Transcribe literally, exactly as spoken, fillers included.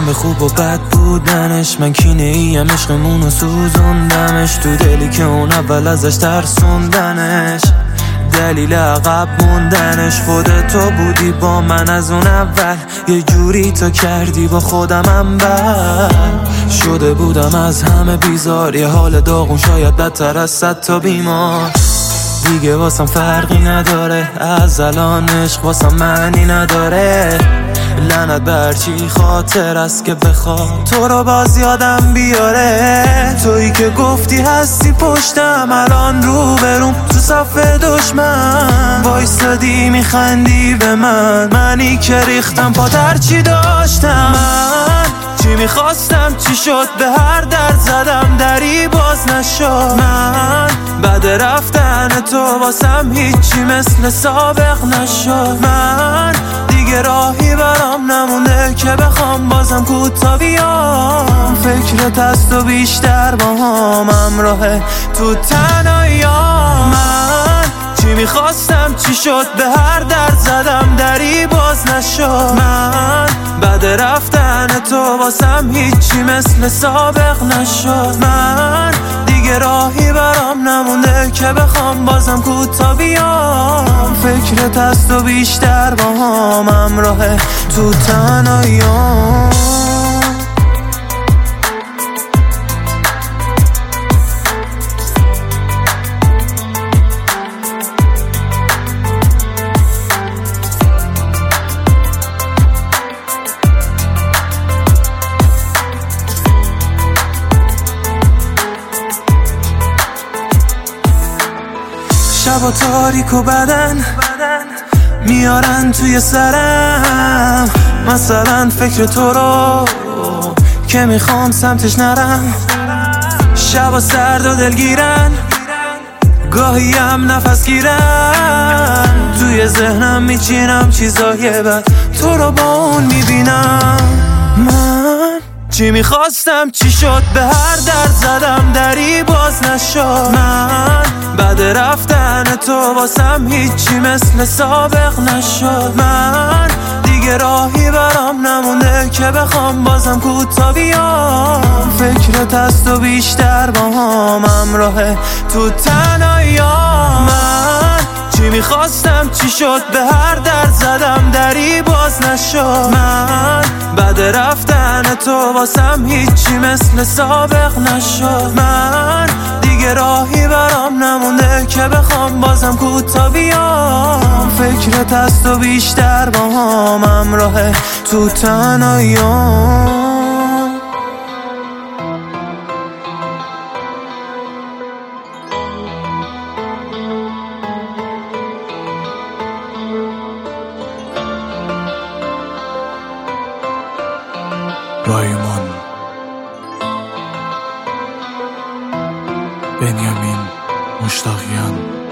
رسیدم به خوب و بد بودنش، من کینه ایم عشقمونو سوزوندمش، تو دلی که اون اول ازش ترسوندنش، دلیل عقب موندنش خودت تو بودی با من از اون اول، یه جوری تو کردی با خودمم بر شده بودم از همه بیزار، یه حال داغون شاید بدتر از صد تا بیمار، دیگه واسم فرقی نداره، از الان عشق واسم معنی نداره، لعنت بر چی خاطر است که بخواد تو رو باز یادم بیاره، تویی که گفتی هستی پشتم الان رو بروم تو صف دشمن، وایسادی میخندی به من، منی که ریختم پاتر چی داشتم، من چی میخواستم چی شد، به هر در زدم دری باز نشد، من بعد رفتن تو واسم هیچی مثل سابق نشد، من دیگه راهی برام نمونده که بخوام بازم کوتا بیام، فکرت هست و بیشتر با هم همراهه تو تنهاییام، من چی میخواستم چی شد، به هر در زدم دری باز نشد، من بعد رفتن تو واسم هیچی مثل سابق نشد، من دیگه راهی برام نمونده که بخوام بازم کوتا بیام، فکرت هست و بیشتر با هم همراهه تو تنهاییام. شب و تاریک و بدن میارن توی سرم، مثلا فکر تو رو که میخوام سمتش نرم، شب و سرد و دلگیرن، گاهی هم نفس گیرن، توی ذهنم میچینم چیزای بد، تو رو با اون میبینم، من چی میخواستم چی شد، به هر در زدم دری باز نشد، من بعد رفتن تو واسم هیچی مثل سابق نشد، من دیگه راهی برام نمونده که بخوام بازم کوتا بیام، فکرت هست و بیشتر با هم همراهه تو تنهاییام، من چی میخواستم چی شد، به هر در زدم دری باز نشد، من بعد رفتن تو واسم هیچی مثل سابق نشد، من دیگه راهی برام نمونده که بخوام بازم کوتا بیام، فکرت هست و بیشتر با هم همراهه تو تنهاییام. رایمان بنیامین مشتاقیان.